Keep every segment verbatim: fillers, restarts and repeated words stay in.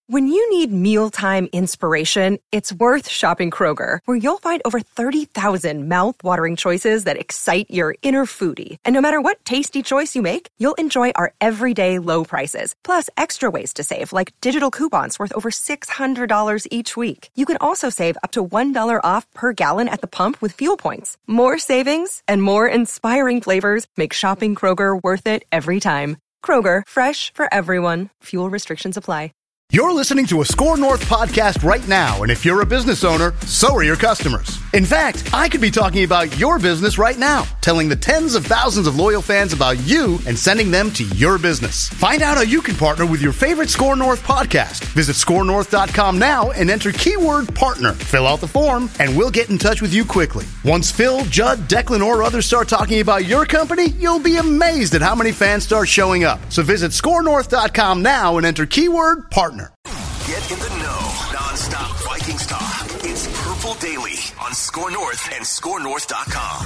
When you need mealtime inspiration, it's worth shopping Kroger, where you'll find over thirty thousand mouth-watering choices that excite your inner foodie. And no matter what tasty choice you make, you'll enjoy our everyday low prices, plus extra ways to save, like digital coupons worth over six hundred dollars each week. You can also save up to one dollar off per gallon at the pump with fuel points. More savings and more inspiring flavors make shopping Kroger worth it every time. Kroger, fresh for everyone. Fuel restrictions apply. You're listening to a Score North podcast right now, and if you're a business owner, so are your customers. In fact, I could be talking about your business right now, telling the tens of thousands of loyal fans about you and sending them to your business. Find out how you can partner with your favorite Score North podcast. Visit score north dot com now and enter keyword partner. Fill out the form, and we'll get in touch with you quickly. Once Phil, Judd, Declan, or others start talking about your company, you'll be amazed at how many fans start showing up. So visit score north dot com now and enter keyword partner. Get in the know. Non-stop Vikings talk. It's Purple Daily on Score North and score north dot com.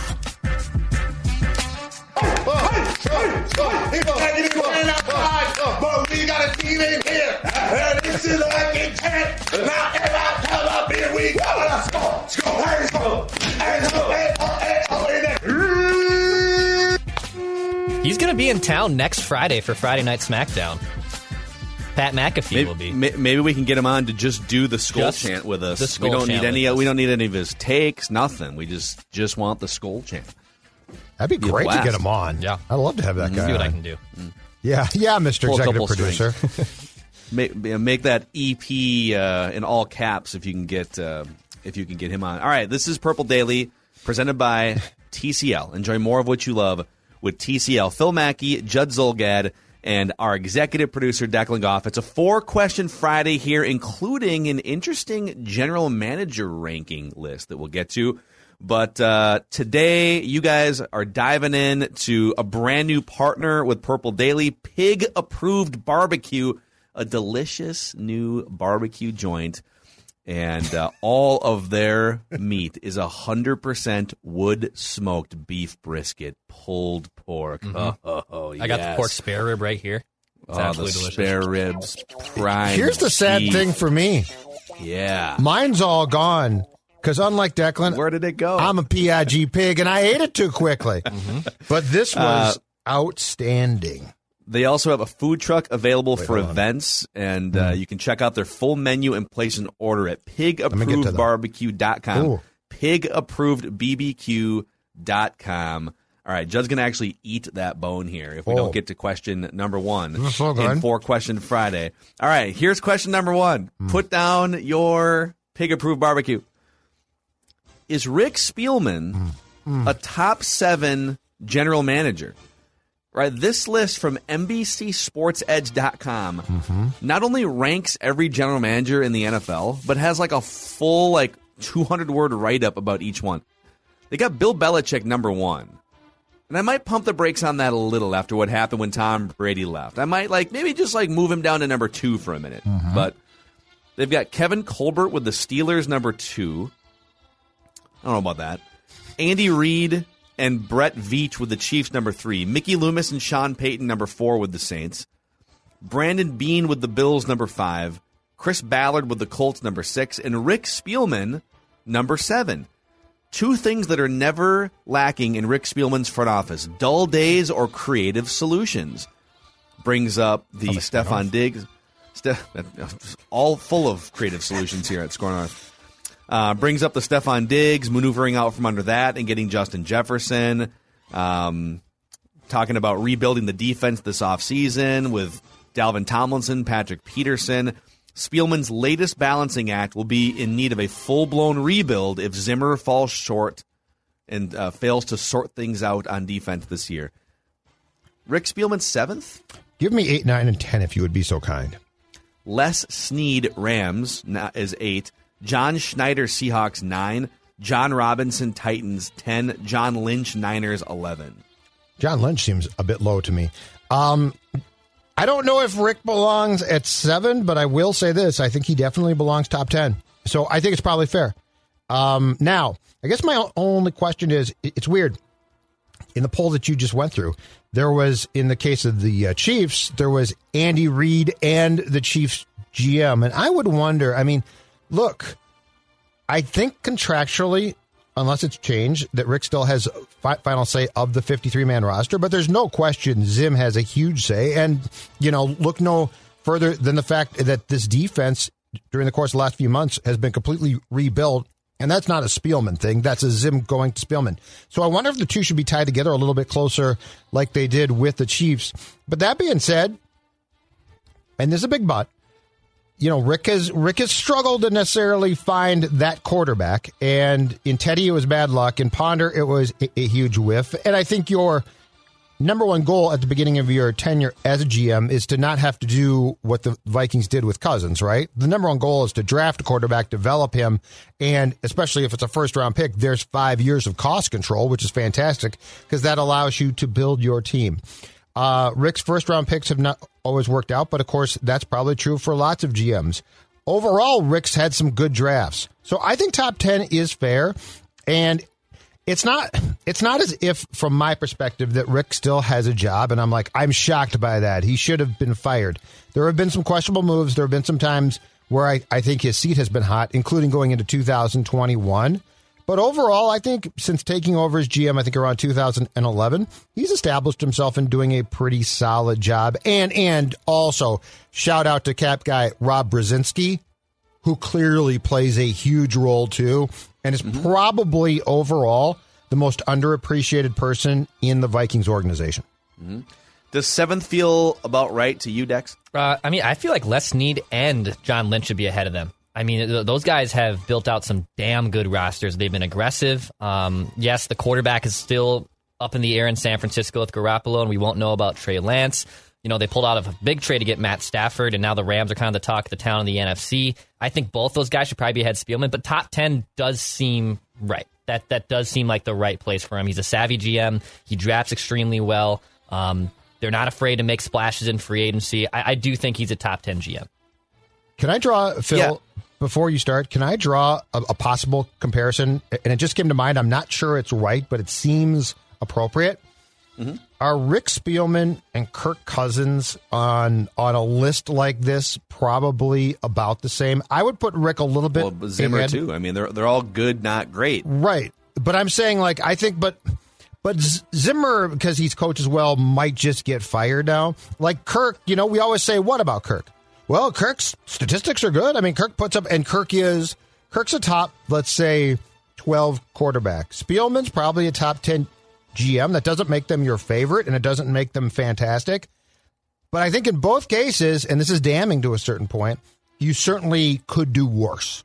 But we got a team in here. And this is like a chant. Now everybody come up here. We go. Let's go. Let's go. Let's go. Let's go. Let's go. He's going to be in town next Friday for Friday Night SmackDown. Pat McAfee maybe, will be. Maybe we can get him on to just do the skull just chant with us. The skull we don't chant need any. with We us. don't need any of his takes. Nothing. We just just want the skull chant. That'd be Be a great to blast. get him on. Yeah. I'd love to have that guy See what on. I can do. Yeah, yeah, Mister Pull a Executive couple Producer. make, make that E P uh, in all caps if you can get uh, if you can get him on. All right, this is Purple Daily presented by T C L. Enjoy more of what you love with T C L. Phil Mackey, Judd Zolgad, and our executive producer, Declan Goff. It's a four-question Friday here, including an interesting general manager ranking list that we'll get to. But uh, today, you guys are diving in to a brand new partner with Purple Daily, Pig Approved Barbecue, a delicious new barbecue joint. And uh, all of their meat is one hundred percent wood-smoked beef brisket, pulled pork. Mm-hmm. Oh, oh, oh, I got yes. the pork spare rib right here. It's Oh, the absolutely delicious. spare ribs, prime Here's the sad beef. thing for me. Yeah. Mine's all gone. Because unlike Declan, Where did it go? I'm a P I G pig, and I ate it too quickly. Mm-hmm. But this was Uh, outstanding. They also have a food truck available Wait, for hold on. events, and uh, you can check out their full menu and place an order at pig me get to approved them. barbecue dot com. Ooh. pig approved b b q dot com. All right, Judd's going to actually eat that bone here if we Oh. don't get to question number one This is so good. in Four Question Friday. All right, here's question number one. Mm. Put down your pig approved barbecue. Is Rick Spielman Mm. a top seven general manager? Right, this list from N B C Sports Edge dot com Mm-hmm. not only ranks every general manager in the N F L, but has like a full like two hundred word write up about each one. They got Bill Belichick number one, and I might pump the brakes on that a little after what happened when Tom Brady left. I might like maybe just like move him down to number two for a minute. Mm-hmm. But they've got Kevin Colbert with the Steelers number two. I don't know about that. Andy Reid and Brett Veach with the Chiefs, number three. Mickey Loomis and Sean Payton, number four, with the Saints. Brandon Beane with the Bills, number five. Chris Ballard with the Colts, number six. And Rick Spielman, number seven. Two things that are never lacking in Rick Spielman's front office: dull days or creative solutions. Brings up the like Stephon Diggs. Ste- all full of creative solutions here at Score North. Uh, brings up the Stephon Diggs, maneuvering out from under that and getting Justin Jefferson. Um, talking about rebuilding the defense this offseason with Dalvin Tomlinson, Patrick Peterson. Spielman's latest balancing act will be in need of a full-blown rebuild if Zimmer falls short and uh, fails to sort things out on defense this year. Rick Spielman, seventh? Give me eight, nine, and ten if you would be so kind. Les Snead, Rams, is eight. John Schneider, Seahawks, nine. John Robinson, Titans, ten. John Lynch, Niners, eleven. John Lynch seems a bit low to me. Um, I don't know if Rick belongs at seven, but I will say this. I think he definitely belongs top ten. So I think it's probably fair. Um, now, I guess my only question is, it's weird. In the poll that you just went through, there was, in the case of the uh, Chiefs, there was Andy Reid and the Chiefs G M. And I would wonder, I mean, look, I think contractually, unless it's changed, that Rick still has fi- final say of the fifty-three man roster. But there's no question Zim has a huge say. And, you know, look no further than the fact that this defense during the course of the last few months has been completely rebuilt. And that's not a Spielman thing. That's a Zim going to Spielman. So I wonder if the two should be tied together a little bit closer like they did with the Chiefs. But that being said, and there's a big but, you know, Rick has Rick has struggled to necessarily find that quarterback. And in Teddy, it was bad luck. In Ponder, it was a, a huge whiff. And I think your number one goal at the beginning of your tenure as a G M is to not have to do what the Vikings did with Cousins, right? The number one goal is to draft a quarterback, develop him, and especially if it's a first-round pick, there's five years of cost control, which is fantastic because that allows you to build your team. Uh, Rick's first-round picks have not always worked out, but of course, that's probably true for lots of G Ms. Overall, Rick's had some good drafts. So I think top ten is fair, and It's not It's not as if, from my perspective, that Rick still has a job, and I'm like, I'm shocked by that. He should have been fired. There have been some questionable moves. There have been some times where I, I think his seat has been hot, including going into two thousand twenty-one. But overall, I think since taking over as G M, I think around two thousand eleven, he's established himself in doing a pretty solid job. And, and also, shout out to cap guy Rob Brzezinski, who clearly plays a huge role, too, and is mm-hmm. probably overall the most underappreciated person in the Vikings organization. Mm-hmm. Does seventh feel about right to you, Dex? Uh, I mean, I feel like Les Snead and John Lynch should be ahead of them. I mean, th- those guys have built out some damn good rosters. They've been aggressive. Um, yes, the quarterback is still up in the air in San Francisco with Garoppolo, and we won't know about Trey Lance. You know, they pulled out of a big trade to get Matt Stafford, and now the Rams are kind of the talk of the town in the N F C. I think both those guys should probably be ahead of Spielman, but top ten does seem right. That that does seem like the right place for him. He's a savvy G M. He drafts extremely well. Um, they're not afraid to make splashes in free agency. I, I do think he's a top ten G M. Can I draw, Phil, yeah. before you start, can I draw a, a possible comparison? And it just came to mind. I'm not sure it's right, but it seems appropriate. Mm-hmm. Are Rick Spielman and Kirk Cousins on on a list like this probably about the same? I would put Rick a little bit well, Zimmer ahead. too. I mean, they're they're all good, not great. Right. But I'm saying, like, I think, but but Zimmer, because he's coached as well, might just get fired now. Like Kirk, you know, we always say, what about Kirk? Well, Kirk's statistics are good. I mean, Kirk puts up, and Kirk is, Kirk's a top, let's say, twelve quarterback. Spielman's probably a top ten G M. That doesn't make them your favorite, and it doesn't make them fantastic. But I think in both cases, and this is damning to a certain point, you certainly could do worse.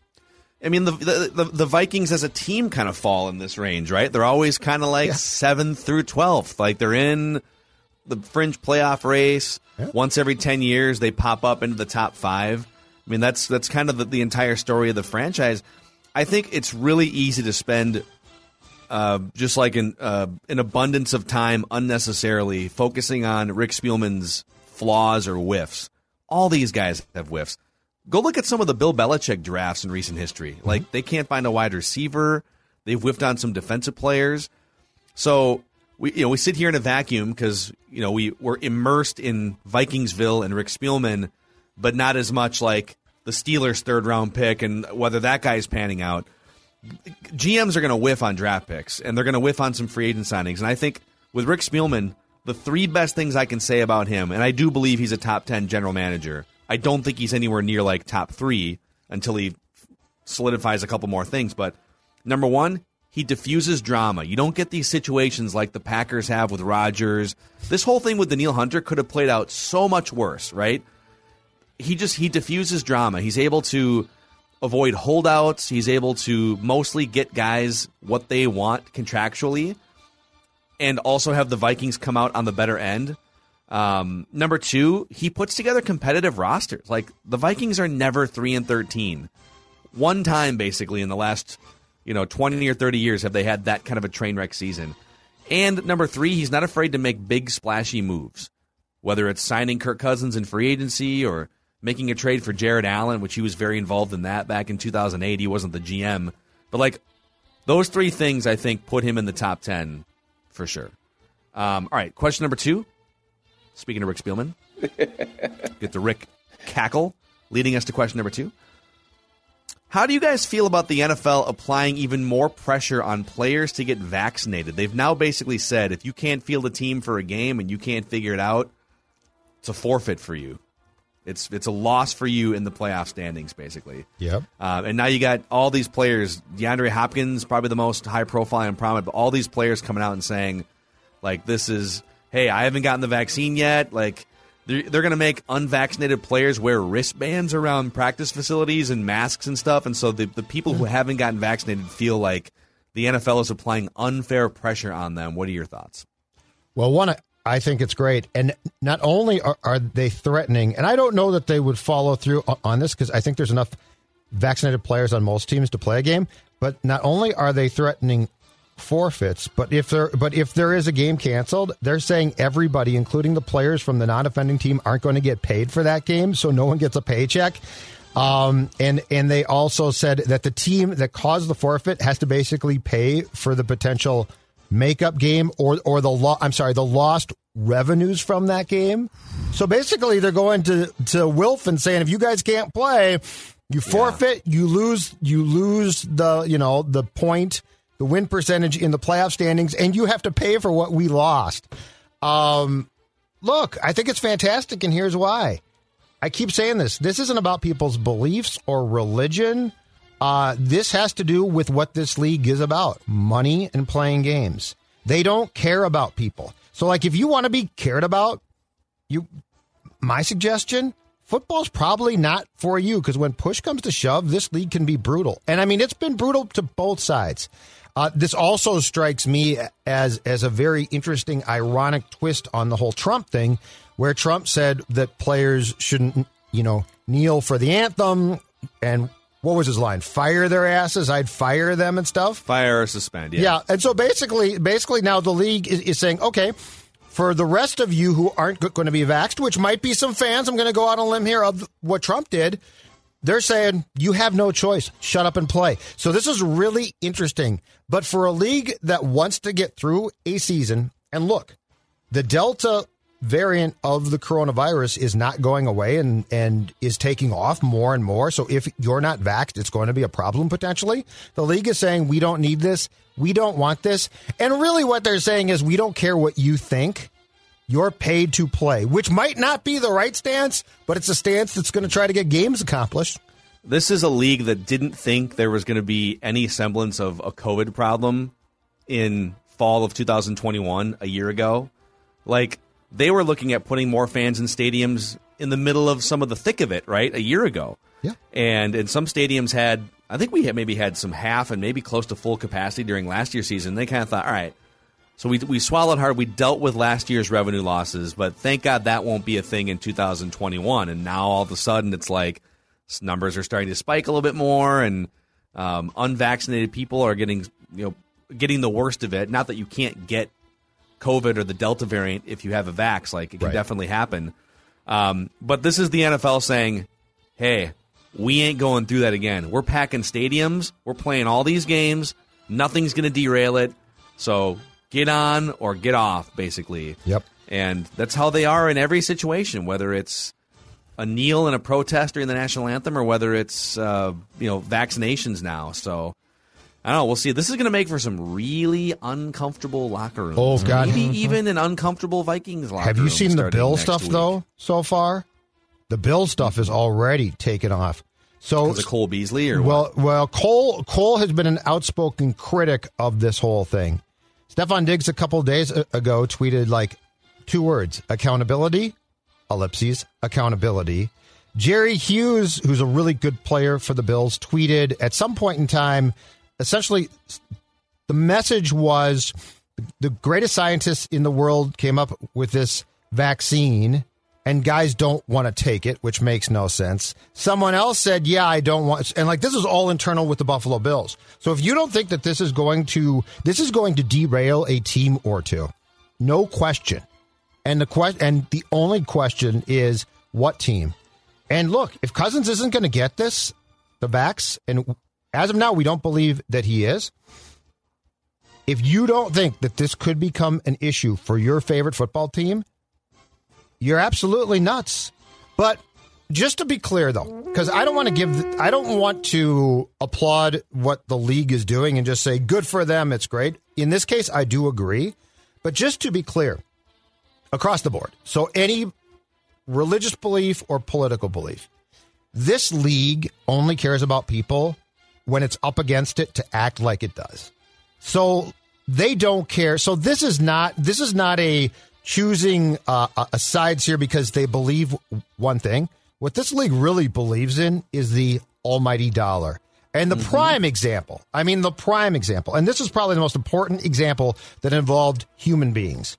I mean, the the, the Vikings as a team kind of fall in this range, right? They're always kind of like yeah. seventh through twelfth. Like they're in the fringe playoff race. Yeah. Once every ten years, they pop up into the top five. I mean, that's that's kind of the, the entire story of the franchise. I think it's really easy to spend Uh, just like an uh, an abundance of time unnecessarily focusing on Rick Spielman's flaws or whiffs. All these guys have whiffs. Go look at some of the Bill Belichick drafts in recent history. Mm-hmm. Like, they can't find a wide receiver. They've whiffed on some defensive players. So we you know we sit here in a vacuum because you know we we're immersed in Vikingsville and Rick Spielman, but not as much like the Steelers' third round pick and whether that guy's panning out. G Ms are going to whiff on draft picks, and they're going to whiff on some free agent signings. And I think with Rick Spielman, the three best things I can say about him, and I do believe he's a top ten general manager. I don't think he's anywhere near like top three until he solidifies a couple more things. But number one, he diffuses drama. You don't get these situations like the Packers have with Rodgers. This whole thing with Danielle Hunter could have played out so much worse, right? He just he diffuses drama. He's able to avoid holdouts. He's able to mostly get guys what they want contractually and also have the Vikings come out on the better end. Um, number two, he puts together competitive rosters. Like, the Vikings are never three and thirteen. One time, basically, in the last, you know, twenty or thirty years have they had that kind of a train wreck season. And number three, he's not afraid to make big, splashy moves, whether it's signing Kirk Cousins in free agency or making a trade for Jared Allen, which he was very involved in that back in two thousand eight. He wasn't the G M. But, like, those three things, I think, put him in the top ten for sure. Um, all right, question number two. Speaking of Rick Spielman, get the Rick cackle. leading us to question number two. How do you guys feel about the N F L applying even more pressure on players to get vaccinated? They've now basically said if you can't field a team for a game and you can't figure it out, it's a forfeit for you. It's it's a loss for you in the playoff standings, basically. Yep. Uh, and now you got all these players. DeAndre Hopkins, probably the most high profile and prominent, but all these players coming out and saying, like, this is, hey, I haven't gotten the vaccine yet. Like, they're, they're going to make unvaccinated players wear wristbands around practice facilities and masks and stuff. And so the, the people who haven't gotten vaccinated feel like the N F L is applying unfair pressure on them. What are your thoughts? Well, one, I think it's great. And not only are, are they threatening, and I don't know that they would follow through on this because I think there's enough vaccinated players on most teams to play a game, but not only are they threatening forfeits, but if there but if there is a game canceled, they're saying everybody, including the players from the non-offending team, aren't going to get paid for that game, so no one gets a paycheck. Um, and and they also said that the team that caused the forfeit has to basically pay for the potential makeup game or or the lo- I'm sorry, the lost revenues from that game. So basically, they're going to to Wilf and saying, if you guys can't play, you forfeit, yeah. you lose, you lose the you know the point. The win percentage in the playoff standings, and you have to pay for what we lost. Um, look, I think it's fantastic, and here's why. I keep saying this. This isn't about people's beliefs or religion. Uh, this has to do with what this league is about, money and playing games. They don't care about people. So, like, if you want to be cared about, you, my suggestion, football's probably not for you, because when push comes to shove, this league can be brutal. And, I mean, it's been brutal to both sides. Uh, this also strikes me as as a very interesting, ironic twist on the whole Trump thing, where Trump said that players shouldn't, you know, kneel for the anthem. And what was his line? Fire their asses. I'd fire them and stuff. Fire or suspend. Yeah. Yeah. And so basically, basically now the league is, is saying, okay, for the rest of you who aren't going to be vaxxed, which might be some fans, I'm going to go out on a limb here of what Trump did. They're saying you have no choice. Shut up and play. So this is really interesting. But for a league that wants to get through a season, and look, the Delta variant of the coronavirus is not going away and, and is taking off more and more. So if you're not vaxxed, it's going to be a problem potentially. The league is saying we don't need this. We don't want this. And really what they're saying is we don't care what you think. You're paid to play, which might not be the right stance, but it's a stance that's going to try to get games accomplished. This is a league that didn't think there was going to be any semblance of a COVID problem in fall of two thousand twenty-one, a year ago. Like, they were looking at putting more fans in stadiums in the middle of some of the thick of it, right, a year ago. Yeah. And and some stadiums had, I think we had maybe had some half and maybe close to full capacity during last year's season. They kind of thought, all right, so we we swallowed hard. We dealt with last year's revenue losses, but thank God that won't be a thing in two thousand twenty-one. And now all of a sudden it's like numbers are starting to spike a little bit more, and um, unvaccinated people are getting you know getting the worst of it. Not that you can't get COVID or the Delta variant if you have a vax, like it can right. definitely happen. Um, but this is the N F L saying, hey, we ain't going through that again. We're packing stadiums. We're playing all these games. Nothing's going to derail it. So get on or get off, basically. Yep. And that's how they are in every situation, whether it's a kneel and a protest during the national anthem or whether it's uh, you know vaccinations now. So I don't know. We'll see. This is going to make for some really uncomfortable locker rooms. Oh, God. Maybe even an uncomfortable Vikings locker room. Have you seen the Bill stuff, week. though, so far? The Bill stuff is already taken off. So, because of Cole Beasley? Or well, what? well, Cole Cole has been an outspoken critic of this whole thing. Stephon Diggs a couple of days ago tweeted like two words, accountability, ellipses, accountability. Jerry Hughes, who's a really good player for the Bills, tweeted at some point in time, essentially the message was the greatest scientists in the world came up with this vaccine and guys don't want to take it, which makes no sense. Someone else said, yeah, I don't want, and like this is all internal with the Buffalo Bills. So if you don't think that this is going to, this is going to derail a team or two, no question. And the que- and the only question is what team? And look, if Cousins isn't going to get this, the vax, and as of now, we don't believe that he is. If you don't think that this could become an issue for your favorite football team, you're absolutely nuts. But just to be clear, though, because I don't want to give, I don't want to applaud what the league is doing and just say, good for them, it's great. In this case, I do agree. But just to be clear, across the board, so any religious belief or political belief, this league only cares about people when it's up against it to act like it does. So they don't care. So this is not, this is not a choosing uh, a sides here because they believe one thing. What this league really believes in is the almighty dollar. And the mm-hmm. prime example, I mean, the prime example, and this is probably the most important example that involved human beings,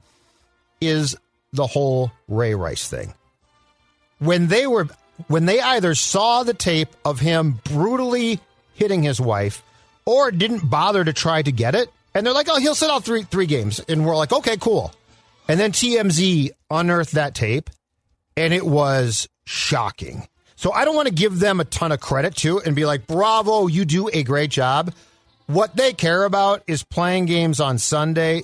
is the whole Ray Rice thing. When they were, when they either saw the tape of him brutally hitting his wife or didn't bother to try to get it, and they're like, oh, he'll sit out three, three games. And we're like, okay, cool. And then T M Z unearthed that tape, and it was shocking. So I don't want to give them a ton of credit, too, and be like, bravo, you do a great job. What they care about is playing games on Sunday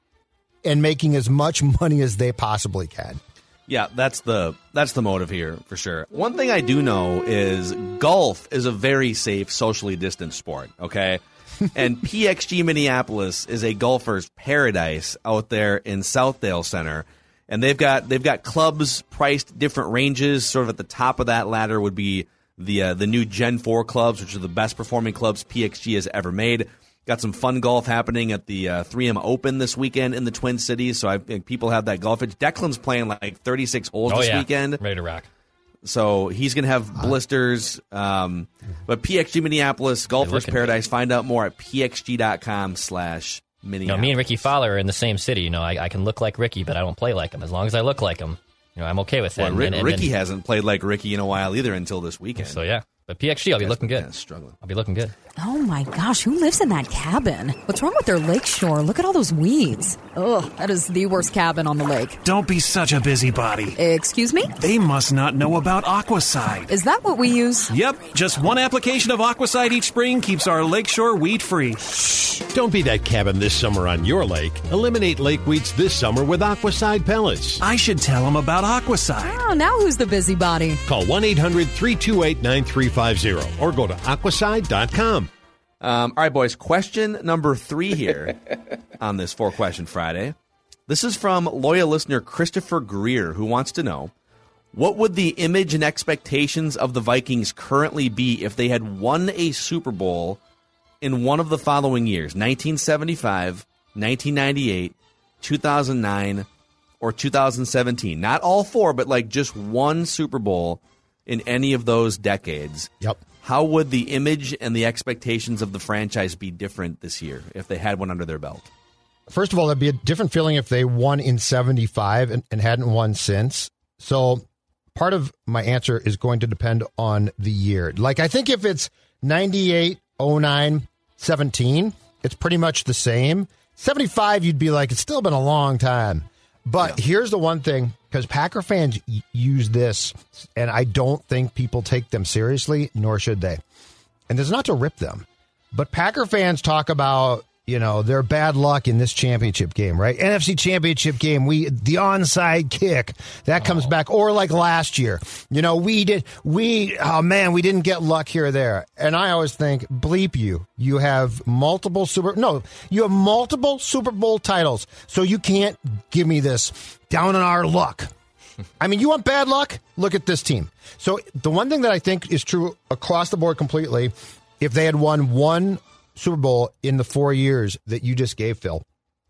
and making as much money as they possibly can. Yeah, that's the that's the motive here, for sure. One thing I do know is golf is a very safe, socially distant sport, okay? And P X G Minneapolis is a golfer's paradise out there in Southdale Center. And they've got they've got clubs priced different ranges. Sort of at the top of that ladder would be the uh, the new Gen four clubs, which are the best performing clubs P X G has ever made. Got some fun golf happening at the uh, three M Open this weekend in the Twin Cities. So I think people have that golf itch. Declan's playing like thirty-six holes oh, this yeah. weekend. Ready to rock. So he's going to have blisters. Um, but P X G Minneapolis, Golfer's Paradise. Find out more at pxg.com slash Minneapolis. You know, me and Ricky Fowler are in the same city. You know, I, I can look like Ricky, but I don't play like him. As long as I look like him, you know, I'm okay with that. Well, Rick, and, and, Ricky and, hasn't played like Ricky in a while either until this weekend. So, yeah. But P X G, I'll be looking good. Kind of struggling. I'll be looking good. Oh, my gosh. Who lives in that cabin? What's wrong with their lakeshore? Look at all those weeds. Ugh, that is the worst cabin on the lake. Don't be such a busybody. Excuse me? They must not know about Aquaside. Is that what we use? Yep. Just one application of Aquaside each spring keeps our lakeshore weed-free. Don't be that cabin this summer on your lake. Eliminate lake weeds this summer with Aquaside pellets. I should tell them about Aquaside. Oh, now who's the busybody? Call one eight hundred three two eight nine three five zero or go to aquaside dot com. Um, all right, boys. Question number three here on this Four Question Friday. This is from loyal listener Christopher Greer, who wants to know, what would the image and expectations of the Vikings currently be if they had won a Super Bowl in one of the following years, nineteen seventy-five, nineteen ninety-eight, two thousand nine, or two thousand seventeen? Not all four, but like just one Super Bowl in any of those decades. Yep. How would the image and the expectations of the franchise be different this year if they had one under their belt? First of all, that'd be a different feeling if they won in seventy-five and, and hadn't won since. So part of my answer is going to depend on the year. Like, I think if it's ninety-eight, oh nine, seventeen, it's pretty much the same. seventy-five, you'd be like, it's still been a long time. But yeah. Here's the one thing, because Packer fans y- use this, and I don't think people take them seriously, nor should they. And this is not to rip them, but Packer fans talk about, you know, their bad luck in this championship game, right? N F C championship game, we the onside kick that comes oh. back, or like last year, you know, we did we oh man, we didn't get luck here or there. And I always think, bleep you, you have multiple super no, you have multiple Super Bowl titles, so you can't give me this down on our luck. I mean, you want bad luck? Look at this team. So the one thing that I think is true across the board completely, if they had won one Super Bowl in the four years that you just gave, Phil,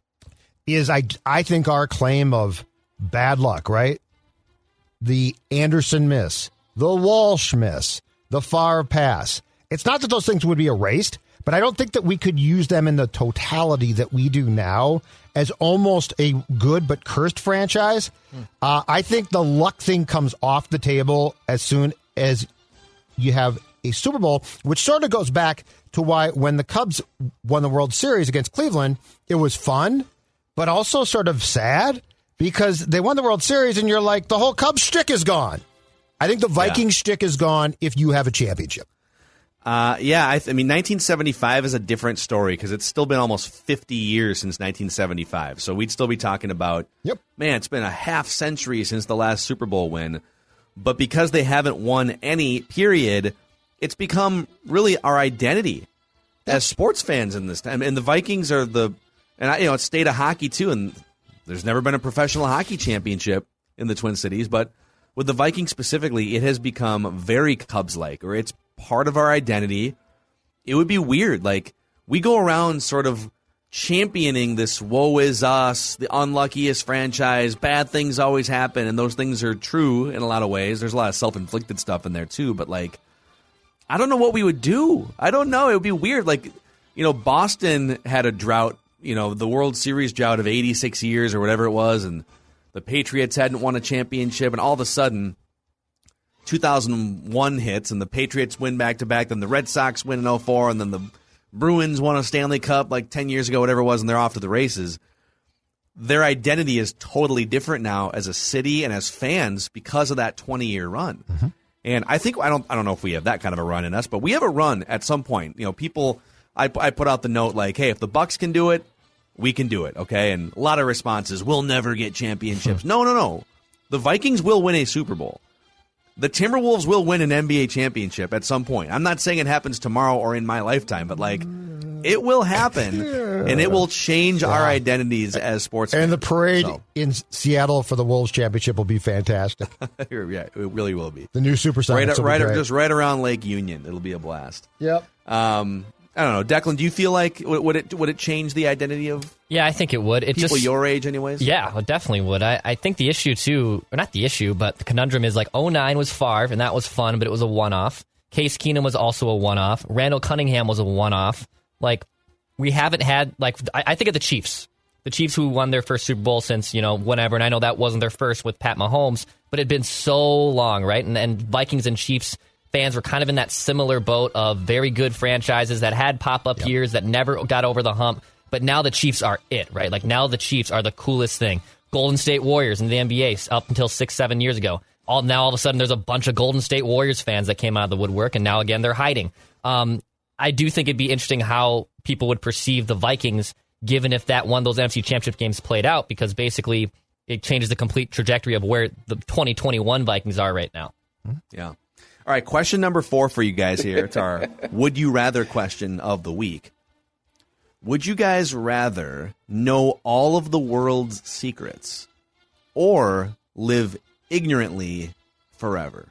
is I I think our claim of bad luck, right? The Anderson miss, the Walsh miss, the Favre pass. It's not that those things would be erased, but I don't think that we could use them in the totality that we do now as almost a good but cursed franchise. Hmm. Uh, I think the luck thing comes off the table as soon as you have a Super Bowl, which sort of goes back to why when the Cubs won the World Series against Cleveland, it was fun, but also sort of sad because they won the World Series and you're like, the whole Cubs shtick is gone. I think the Vikings yeah. shtick is gone if you have a championship. Uh, yeah, I, th- I mean, nineteen seventy-five is a different story because it's still been almost fifty years since nineteen seventy-five. So we'd still be talking about, yep. man, it's been a half century since the last Super Bowl win. But because they haven't won any, period, it's become really our identity as sports fans in this time. And the Vikings are the, and I, you know, it's state of hockey too. And there's never been a professional hockey championship in the Twin Cities, but with the Vikings specifically, it has become very Cubs-like, or it's part of our identity. It would be weird. Like, we go around sort of championing this woe is us, the unluckiest franchise, bad things always happen, and those things are true in a lot of ways. There's a lot of self-inflicted stuff in there too, but like, I don't know what we would do. I don't know. It would be weird. Like, you know, Boston had a drought, you know, the World Series drought of eighty-six years or whatever it was, and the Patriots hadn't won a championship, and all of a sudden, two thousand one hits, and the Patriots win back-to-back, then the Red Sox win in oh four, and then the Bruins won a Stanley Cup like ten years ago, whatever it was, and they're off to the races. Their identity is totally different now as a city and as fans because of that twenty-year run. Mm-hmm. And I think I don't I don't know if we have that kind of a run in us, but we have a run at some point. You know, people I, I put out the note like, hey, if the Bucks can do it, we can do it, okay? And a lot of responses, we'll never get championships. no, no, no. The Vikings will win a Super Bowl. The Timberwolves will win an N B A championship at some point. I'm not saying it happens tomorrow or in my lifetime, but like, it will happen, and it will change yeah. our identities as sports fans. And the parade so. in Seattle for the Wolves championship will be fantastic. Yeah, it really will be. The new Supersonics right, will right, be great. Just right around Lake Union. It'll be a blast. Yep. Um, I don't know, Declan. Do you feel like would it would it change the identity of? Yeah, I think it would. It people just, your age, anyways. Yeah, it definitely would. I, I think the issue too, or not the issue, but the conundrum is like oh nine was Favre, and that was fun, but it was a one-off. Case Keenum was also a one-off. Randall Cunningham was a one-off. Like, we haven't had like I, I think of the Chiefs, the Chiefs who won their first Super Bowl since you know whenever, and I know that wasn't their first with Pat Mahomes, but it had been so long, right? And and Vikings and Chiefs fans were kind of in that similar boat of very good franchises that had pop-up yep. years that never got over the hump. But now the Chiefs are it, right? Like now the Chiefs are the coolest thing. Golden State Warriors in the N B A up until six, seven years ago. All now all of a sudden there's a bunch of Golden State Warriors fans that came out of the woodwork, and now again they're hiding. Um, I do think it'd be interesting how people would perceive the Vikings, given if that one of those N F C Championship games played out, because basically it changes the complete trajectory of where the twenty twenty-one Vikings are right now. Yeah. All right, question number four for you guys here. It's our would you rather question of the week. Would you guys rather know all of the world's secrets or live ignorantly forever?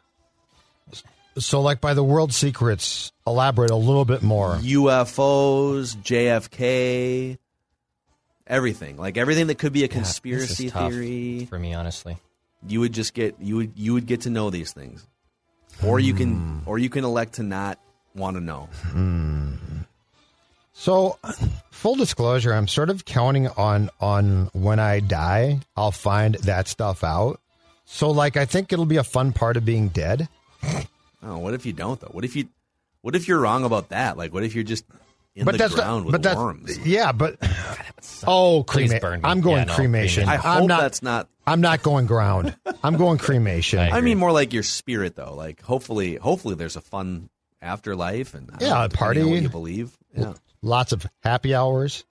So, like by the world's secrets, elaborate a little bit more. U F Os, J F K, everything. Like everything that could be a conspiracy yeah, theory. For me, honestly. You would just get you would you would get to know these things. Or you can, or you can elect to not want to know. Hmm. So, full disclosure, I'm sort of counting on on when I die, I'll find that stuff out. So, like, I think it'll be a fun part of being dead. Oh, what if you don't though? What if you, what if you're wrong about that? Like, what if you're just in but the that's ground the, with but worms? Yeah, but oh, cremation. I'm going yeah, no, cremation. I hope I'm not, that's not. I'm not going ground. I'm going cremation. I, I mean, more like your spirit, though. Like, hopefully, hopefully, there's a fun afterlife, and I yeah, don't know, a party. On what you believe, yeah, lots of happy hours.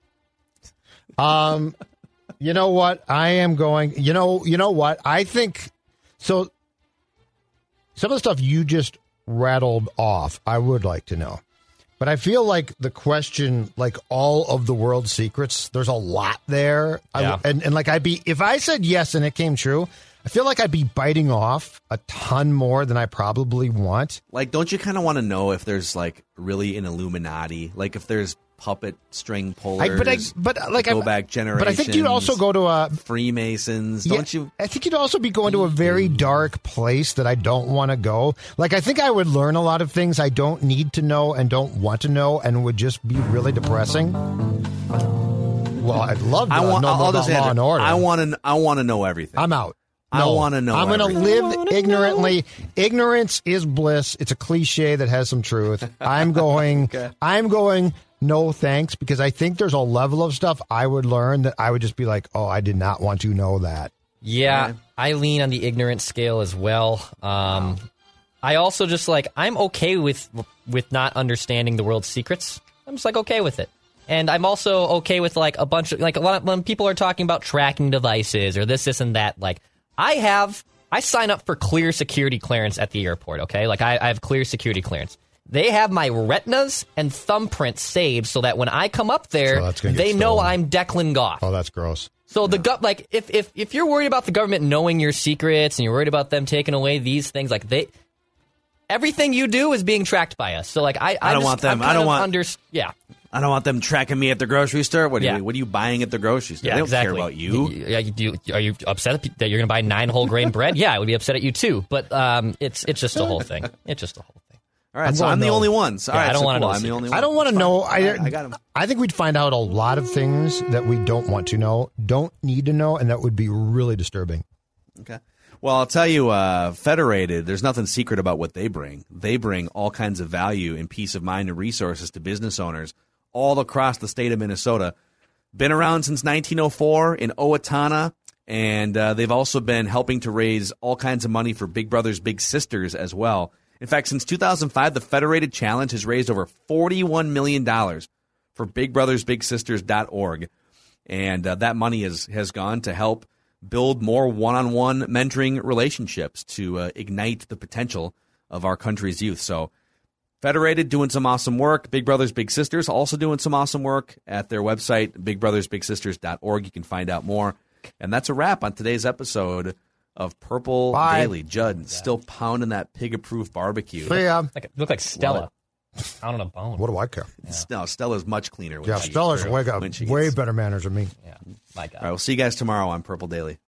Um, you know what? I am going. You know, you know what? I think so. Some of the stuff you just rattled off, I would like to know. But I feel like the question, like all of the world's secrets, there's a lot there. Yeah. I, and, and like I'd be, if I said yes and it came true, I feel like I'd be biting off a ton more than I probably want. Like, don't you kind of want to know if there's like really an Illuminati? Like if there's puppet string pullers, I, but I, but like go I, back generations. But I think you'd also go to a Freemasons, yeah, don't you? I think you'd also be going to a very dark place that I don't want to go. Like I think I would learn a lot of things I don't need to know and don't want to know, and would just be really depressing. Well, I'd love to I want, know I'll more about just Law answer. and Order. I want to. I want to know everything. I'm out. I No, want to know. I'm going to everything. live ignorantly. Ignorance is bliss. It's a cliche that has some truth. I'm going. Okay. I'm going. No thanks, because I think there's a level of stuff I would learn that I would just be like, oh, I did not want to know that. Yeah, Okay. I lean on the ignorant scale as well. Um, I also just like I'm okay with with not understanding the world's secrets. I'm just like okay with it. And I'm also okay with like a bunch of like a lot of when people are talking about tracking devices or this, this, and that. Like I have I sign up for clear security clearance at the airport, okay? Like, I, I have clear security clearance. They have my retinas and thumbprints saved so that when I come up there, so they know I'm Declan Goff. Oh, that's gross. So the go- like if, if if you're worried about the government knowing your secrets and you're worried about them taking away these things, like they everything you do is being tracked by us. So like I I, I don't just, want them. I'm I don't want. Under, yeah. I don't want them tracking me at the grocery store. What are, Yeah. you, what are you buying at the grocery store? Yeah, they don't exactly. care about you. Yeah, you do. Are you upset that you're going to buy nine whole grain bread? Yeah, I would be upset at you too. But um, it's it's just a whole thing. It's just a whole thing. All right, I'm so gonna I'm the know. only one. So, Yeah, all right, I don't so wanna cool. know I'm the secrets. only one. I don't want to know. I, I, I got him. I think we'd find out a lot of things that we don't want to know, don't need to know, and that would be really disturbing. Okay. Well, I'll tell you, uh, Federated, there's nothing secret about what they bring. They bring all kinds of value and peace of mind and resources to business owners all across the state of Minnesota. Been around since nineteen oh four in Owatonna, and uh, they've also been helping to raise all kinds of money for Big Brothers Big Sisters as well. In fact, since two thousand five, the Federated Challenge has raised over forty-one million dollars for big brothers big sisters dot org. And uh, that money is, has gone to help build more one-on-one mentoring relationships to uh, ignite the potential of our country's youth. So Federated doing some awesome work. Big Brothers Big Sisters also doing some awesome work at their website, big brothers big sisters dot org. You can find out more. And that's a wrap on today's episode of Purple Bye. Daily. Judd still pounding that pig-approved barbecue. See ya. Like you look like Stella. Out on a bone. What do I care? No, Stella's much cleaner. When Yeah, she- Stella's way, got when she way gets- better manners than me. Yeah, my God. All right, we'll see you guys tomorrow on Purple Daily.